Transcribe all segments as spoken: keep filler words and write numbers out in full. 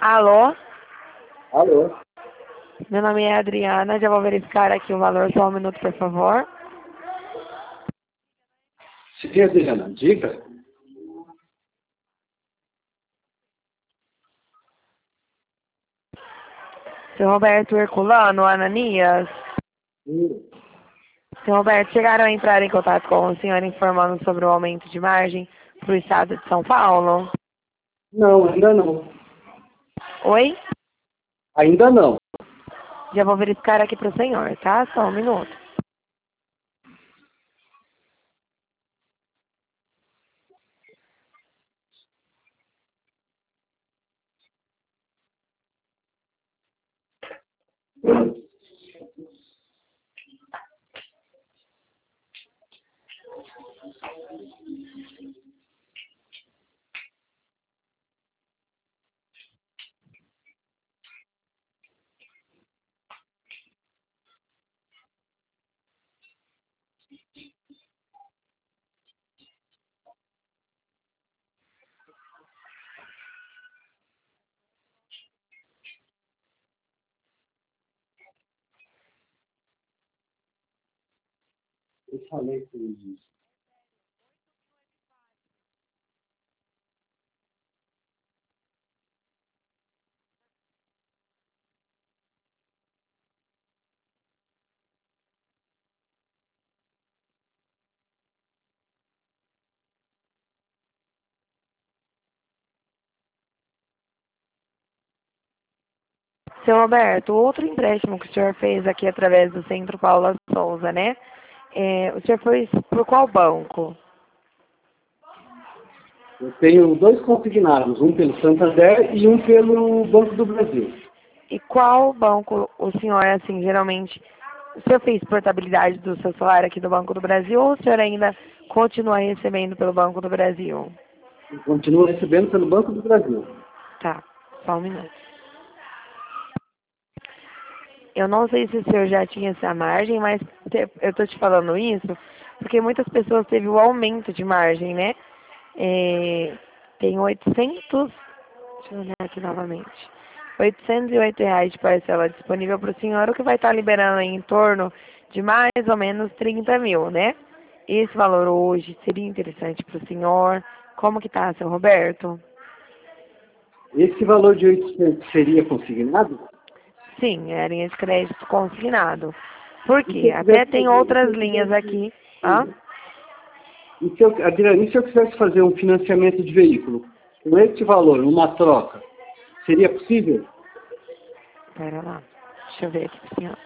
Alô? Alô? Meu nome é Adriana, já vou verificar aqui o valor, só um minuto, por favor. Sim, Adriana, diga. Seu Roberto Herculano, Ananias. Hum. Seu Roberto, chegaram a entrar em contato com o senhor informando sobre o aumento de margem para o estado de São Paulo? Não, ainda não. Oi? Ainda não. Já vou verificar aqui para o senhor, tá? Só um minuto. Eu falei com ele. Seu Roberto, outro empréstimo que o senhor fez aqui através do Centro Paula Souza, né? É, o senhor foi por qual banco? Eu tenho dois consignados, um pelo Santander e um pelo Banco do Brasil. E qual banco o senhor, assim, geralmente, o senhor fez portabilidade do seu salário aqui do Banco do Brasil ou o senhor ainda continua recebendo pelo Banco do Brasil? Eu continuo recebendo pelo Banco do Brasil. Tá, só um minuto. Eu não sei se o senhor já tinha essa margem, mas te- eu tô te falando isso porque muitas pessoas teve o aumento de margem, né? É, tem oitocentos, deixa eu olhar aqui novamente, oitocentos e oito reais de parcela disponível para o senhor, o que vai estar liberando em torno de mais ou menos trinta mil, né? Esse valor hoje seria interessante para o senhor. Como que tá, seu Roberto? Esse valor de oitocentos seria consignado? Sim, é a linha de crédito consignado. Por E se quê? eu Até quisesse tem fazer, e se outras eu linhas quisesse, aqui. Hã? e se eu, Adriana, e se eu quisesse fazer um financiamento de veículo com esse valor, uma troca, seria possível? Pera lá. Deixa eu ver aqui pro senhor.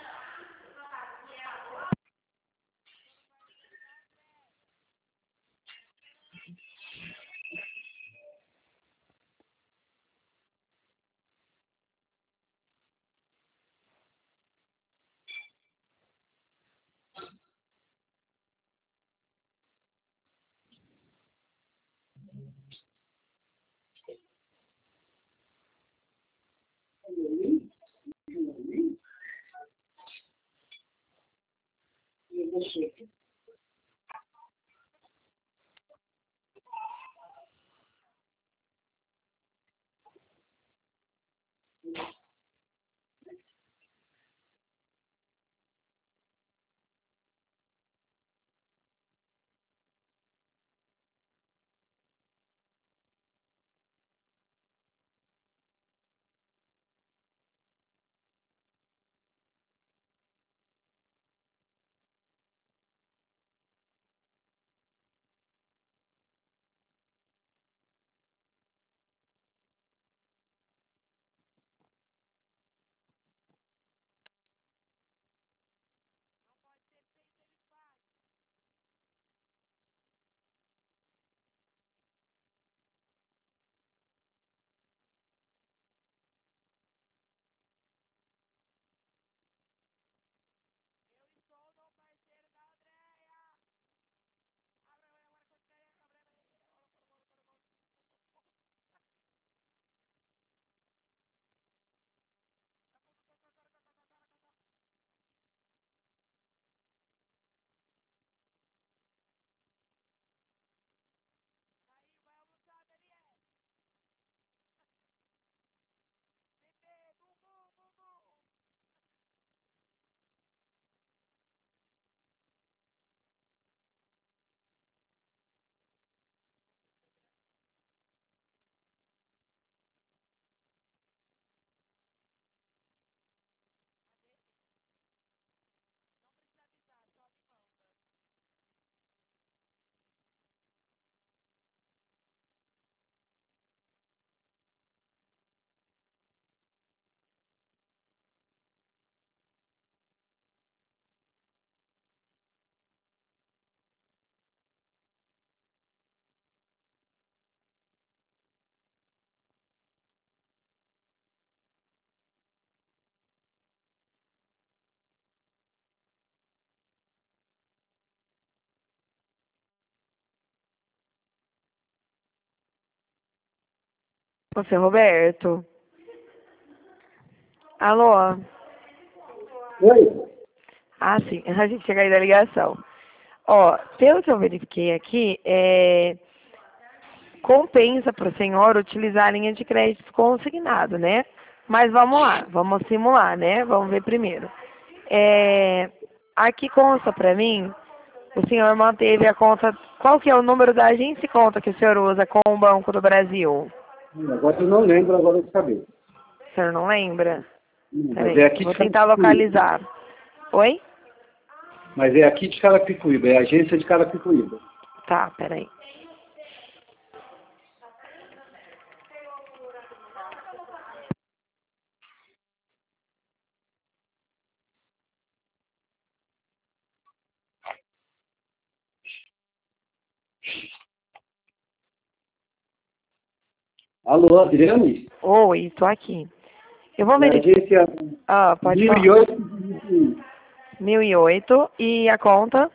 Ô, seu Roberto. Alô? Oi? Ah, sim. A gente tinha caído da ligação. Ó, pelo que eu verifiquei aqui, é... compensa para o senhor utilizar a linha de crédito consignado, né? Mas vamos lá, vamos simular, né? Vamos ver primeiro. É... Aqui consta para mim, o senhor manteve a conta... Qual que é o número da agência e conta que o senhor usa com o Banco do Brasil? Agora eu não lembro agora de cabeça. O senhor não lembra? Mas Peraí, é aqui vou de tentar Carapicuíba. localizar. Oi? Mas é aqui de Carapicuíba, é a agência de Carapicuíba. Tá, peraí. Alô, Adriane? Oi, tô aqui. Eu vou É a verificar. agência Ah, pode mil e falar. oito. mil e oito e a conta?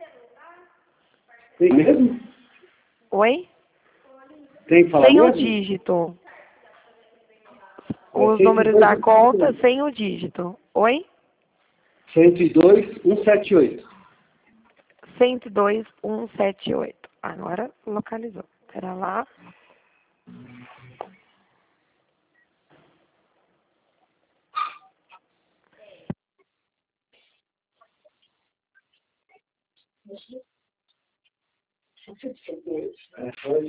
Tem mesmo? Oi? Tem que falar Sem o mesmo? dígito. É Os cento e números dois, da conta sem o dígito. Oi? cento e dois, cento e setenta e oito. cento e dois, cento e setenta e oito. Agora localizou. Pera lá. É, foi.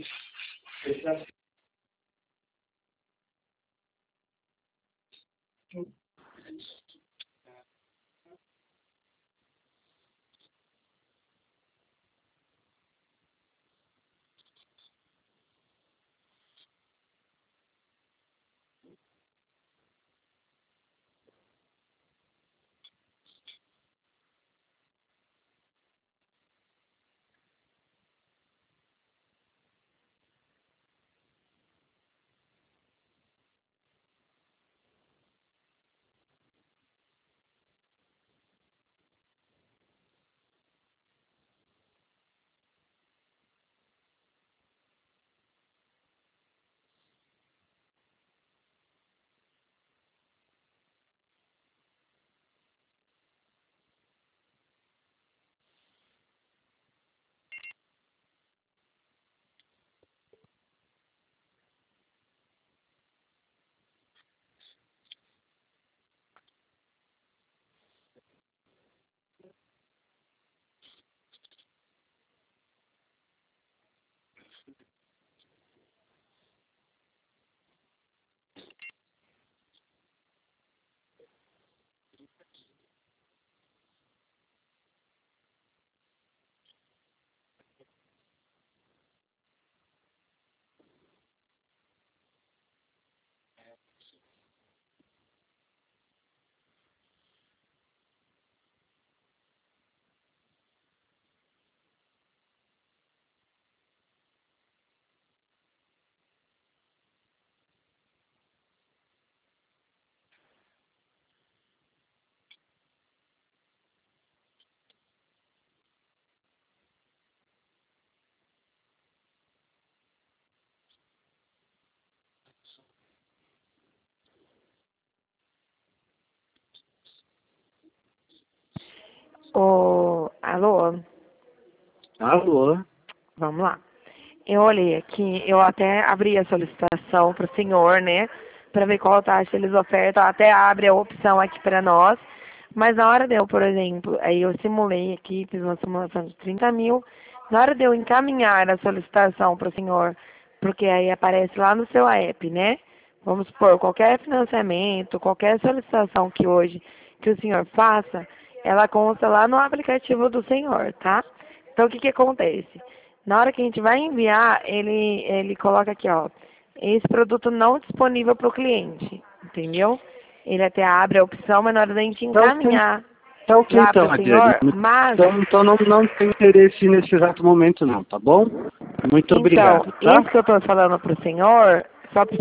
Ô, alô? Alô? Vamos lá. Eu olhei aqui, eu até abri a solicitação para o senhor, né? Para ver qual taxa eles ofertam, até abre a opção aqui para nós. Mas na hora de eu, por exemplo, aí eu simulei aqui, fiz uma simulação de trinta mil. Na hora de eu encaminhar a solicitação para o senhor, porque aí aparece lá no seu app, né? Vamos supor, qualquer financiamento, qualquer solicitação que hoje que o senhor faça, ela consta lá no aplicativo do senhor, tá? Então o que que acontece? Na hora que a gente vai enviar, ele, ele coloca aqui, ó, esse produto não disponível para o cliente, entendeu? Ele até abre a opção, mas na hora da gente Tá ok. encaminhar Tá ok lá para então, o Adriane. senhor, mas, Então, então não, não tenho interesse nesse exato momento não, tá bom? Muito então, obrigado, tá? isso que eu estou falando para o senhor, só